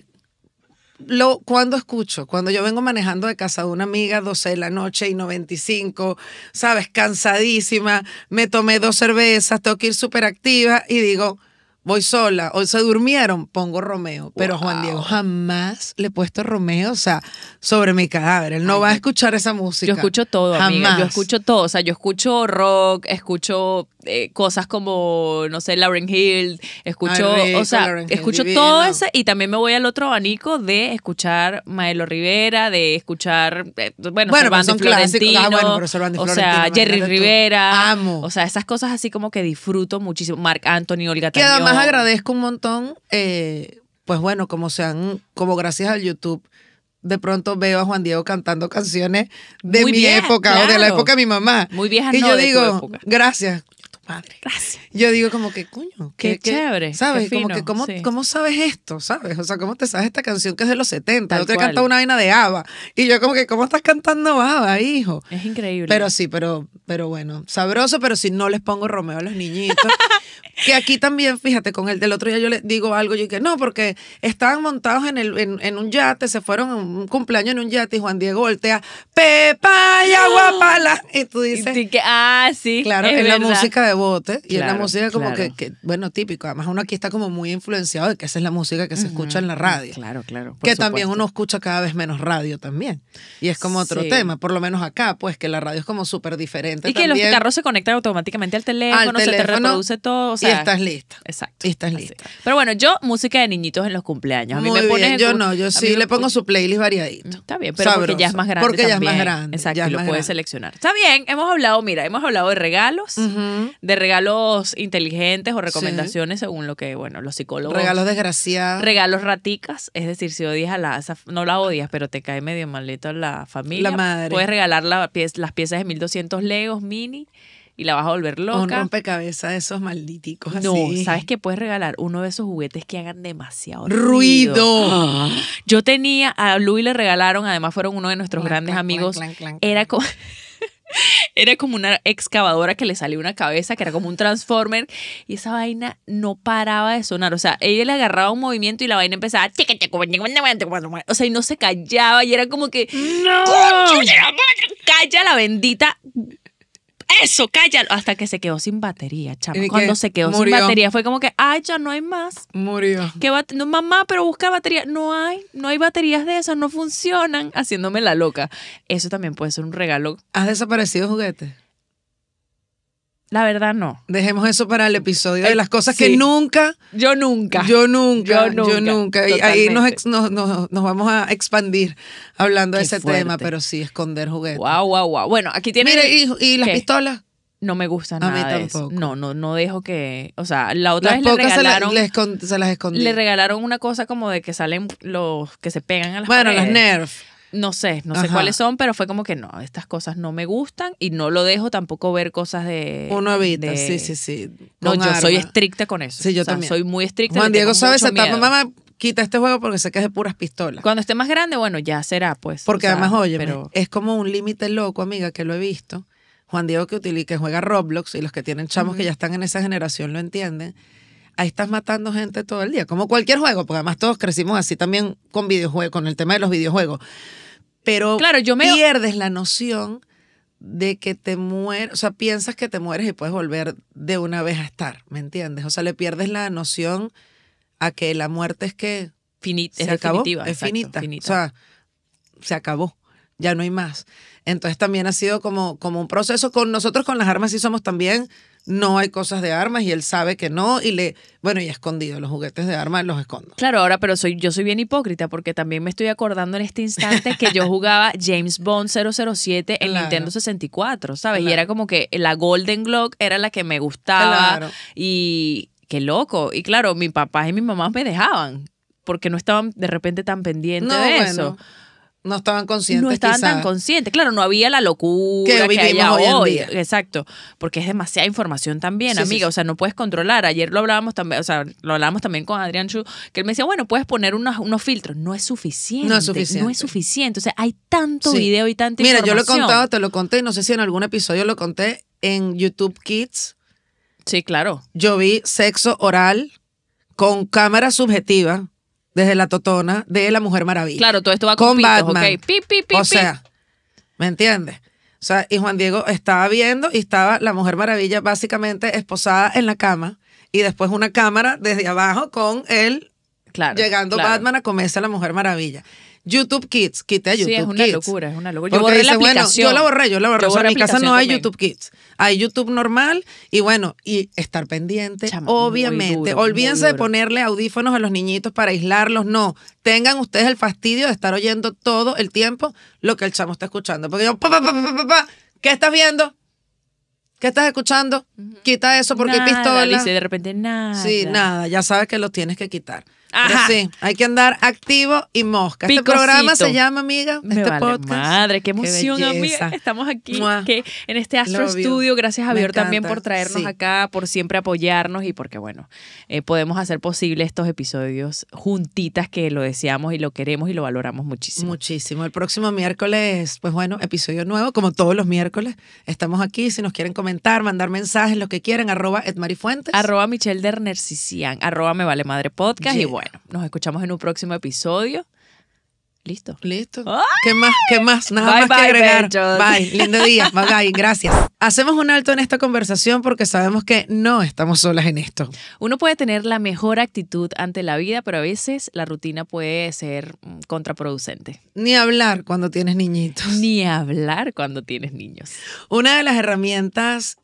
cuando yo vengo manejando de casa de una amiga, 12 de la noche y 95, ¿sabes? Cansadísima, me tomé 2 cervezas, tengo que ir súper activa y digo, voy sola, o se durmieron, pongo Romeo. Pero Juan Diego jamás le he puesto Romeo, o sea, sobre mi cadáver. Él no va a escuchar esa música. Yo escucho todo, jamás. Amiga. Yo escucho todo. O sea, yo escucho rock, escucho cosas como, no sé, Lauryn Hill, escucho, rico, o sea, Lauryn Hill, escucho divino. todo eso y también me voy al otro abanico de escuchar Maelo Rivera, de escuchar, Servando son y Florentino, pero Servando y o Florentino, sea, Jerry imagínate tú. Rivera. Amo. O sea, esas cosas así como que disfruto muchísimo. Marc Anthony, Olga Que Tañón. además agradezco un montón, pues bueno, como gracias al YouTube, de pronto veo a Juan Diego cantando canciones de Muy mi bien, época o de la claro. época de mi mamá. Muy viejas, y no, yo de tu digo, época. gracias. Padre. Gracias. Yo digo como que, coño, qué chévere, ¿sabes? qué Como que, fino, ¿cómo sabes esto? ¿Sabes? O sea, ¿cómo te sabes esta canción que es de los 70? Yo te he cual. cantado una vaina de ABBA. Y yo como que, ¿cómo estás cantando ABBA, hijo? Es increíble. Pero sí, pero bueno, sabroso, pero si no les pongo Romeo a los niñitos. Que aquí también, fíjate, con el del otro día yo les digo algo, yo dije, no, porque estaban montados en un yate, se fueron a un cumpleaños en un yate y Juan Diego voltea, Pepa y Aguapala. Y tú dices, sí, claro, es la verdad. música de bote y es la Claro, música como claro. que, bueno, típico. Además, uno aquí está como muy influenciado de que esa es la música que se escucha en la radio. Claro. Que también uno escucha cada vez menos radio también. Y es como otro Sí. tema, por lo menos acá, pues que la radio es como súper diferente. Y que los también. carros se conectan automáticamente al teléfono, se te reproduce todo. O sea, y estás lista. Exacto. Y estás así. lista. Pero bueno, yo música de niñitos en los cumpleaños. A mí Muy me pones bien, yo no, yo sí le pongo su playlist variadito. Está bien, pero porque ya es más grande. Porque ya es también. más grande. Exacto, ya es y lo más puedes grande. seleccionar. Está bien, hemos hablado de regalos, Ujú. de regalos inteligentes o recomendaciones según lo que, bueno, los psicólogos. Regalos desgraciados. Regalos raticas, es decir, si odias no la odias, pero te cae medio malito la familia. La madre. Puedes regalar las piezas de 1200 Legos mini y la vas a volver loca. Un rompecabezas de esos malditicos No, así. ¿sabes qué? Puedes regalar uno de esos juguetes que hagan demasiado ruido. Yo tenía, a Luis le regalaron, además fueron uno de nuestros grandes amigos, era como... Era como una excavadora que le salía una cabeza, que era como un transformer, y esa vaina no paraba de sonar. O sea, ella le agarraba un movimiento y la vaina empezaba, o sea, y no se callaba, y era como que, ¡no! ¡Calla la bendita! Eso, cállalo. Hasta que se quedó sin batería, chama. Cuando se quedó sin batería fue como que, ay, ya no hay más. Murió. No, mamá, pero busca batería. No hay baterías de esas, no funcionan. Haciéndome la loca. Eso también puede ser un regalo. ¿Has desaparecido juguetes? La verdad, no. Dejemos eso para el episodio de las cosas sí. que nunca. Yo nunca. Y ahí nos vamos a expandir hablando de ese tema, pero sí, esconder juguetes. Wow. Bueno, aquí tiene. Mire, ¿y las pistolas? No me gustan a nada mí tampoco. de eso. No dejo que... O sea, la otra las vez le pocas regalaron... se las escondí. Le regalaron una cosa como de que salen los que se pegan a las Bueno, paredes. las Nerf. No sé Ajá. cuáles son, pero fue como que no, estas cosas no me gustan y no lo dejo tampoco ver cosas de... Uno evita, sí. No, yo soy arma. estricta con eso. Sí, yo también. Soy muy estricta. Juan Diego sabe esa esa etapa, mamá, quita este juego porque sé que es de puras pistolas. Cuando esté más grande, bueno, ya será, pues. Porque además, oye, pero... es como un límite loco, amiga, que lo he visto. Juan Diego que juega Roblox y los que tienen chamos que ya están en esa generación lo entienden. Ahí estás matando gente todo el día, como cualquier juego, porque además todos crecimos así también con videojuegos, con el tema de los videojuegos. Pero claro, pierdes la noción de que te mueres, o sea, piensas que te mueres y puedes volver de una vez a estar, ¿me entiendes? O sea, le pierdes la noción a que la muerte es que se acabó, definitiva. Es finita. O sea, se acabó, ya no hay más. Entonces también ha sido como un proceso. Con nosotros con las armas sí somos también, no hay cosas de armas y él sabe que no y y escondido los juguetes de armas los escondo. Claro, ahora, pero yo soy bien hipócrita porque también me estoy acordando en este instante que yo jugaba James Bond 007 en Nintendo 64, ¿sabes? Claro. Y era como que la Golden Glock era la que me gustaba y qué loco. Y claro, mi papá y mi mamá me dejaban porque no estaban de repente tan pendientes de eso. No estaban conscientes. No estaban tan conscientes. Claro, no había la locura que hay hoy. Exacto. Porque es demasiada información también, amiga. Sí. O sea, no puedes controlar. Ayer lo hablábamos también con Adrián Chu, que él me decía, bueno, puedes poner unos filtros. No es suficiente. No es suficiente. O sea, hay tanto video y tanta información. Mira, yo lo he contado, te lo conté, no sé si en algún episodio lo conté, en YouTube Kids. Sí, claro. Yo vi sexo oral con cámara subjetiva desde la totona de la Mujer Maravilla. Claro, todo esto va con pitos, Batman. Okay. Pi. O sea, ¿me entiendes? O sea, y Juan Diego estaba viendo y estaba la Mujer Maravilla básicamente esposada en la cama y después una cámara desde abajo con él llegando Batman a comerse a la Mujer Maravilla. YouTube Kids, quité a YouTube Kids. Sí, es una locura. Yo borré la aplicación. Bueno, yo la borré. O sea, en mi casa no hay YouTube Kids. Hay YouTube normal y bueno, y estar pendiente, chama, obviamente. Olvídense de ponerle audífonos a los niñitos para aislarlos. No, tengan ustedes el fastidio de estar oyendo todo el tiempo lo que el chamo está escuchando. Porque yo, papá, ¿qué estás viendo? ¿Qué estás escuchando? Quita eso porque hay pistola. Dice de repente nada. Sí, nada. Ya sabes que lo tienes que quitar. Pero sí, hay que andar activo y mosca. Este programa se llama, amiga, podcast. Madre, qué emoción, amiga. Estamos aquí en este Astro Studio. Gracias a Bior también por traernos acá, por siempre apoyarnos y porque, bueno, podemos hacer posible estos episodios juntitas que lo deseamos y lo queremos y lo valoramos muchísimo. Muchísimo. El próximo miércoles, pues bueno, episodio nuevo, como todos los miércoles. Estamos aquí. Si nos quieren comentar, mandar mensajes, lo que quieran, @edmarifuentes. @Michelle Dernercician, @Me Vale Madre Podcast. Y bueno, nos escuchamos en un próximo episodio. Listo. ¡Ah! ¿Qué más? Nada más que agregar. Bye. Lindo día. Bye. Gracias. Hacemos un alto en esta conversación porque sabemos que no estamos solas en esto. Uno puede tener la mejor actitud ante la vida, pero a veces la rutina puede ser contraproducente. Ni hablar cuando tienes niñitos. Una de las herramientas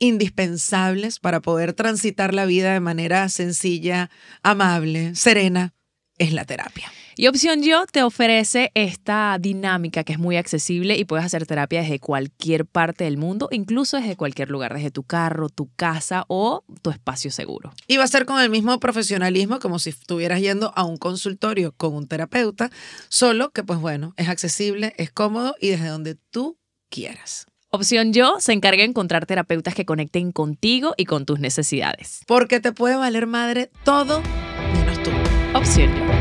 indispensables para poder transitar la vida de manera sencilla, amable, serena, es la terapia. Y Opción Yo te ofrece esta dinámica que es muy accesible y puedes hacer terapia desde cualquier parte del mundo, incluso desde cualquier lugar, desde tu carro, tu casa o tu espacio seguro. Y va a ser con el mismo profesionalismo como si estuvieras yendo a un consultorio con un terapeuta, solo que pues bueno, es accesible, es cómodo y desde donde tú quieras. Opción Yo se encarga de encontrar terapeutas que conecten contigo y con tus necesidades. Porque te puede valer madre todo menos tú. Opción Yo.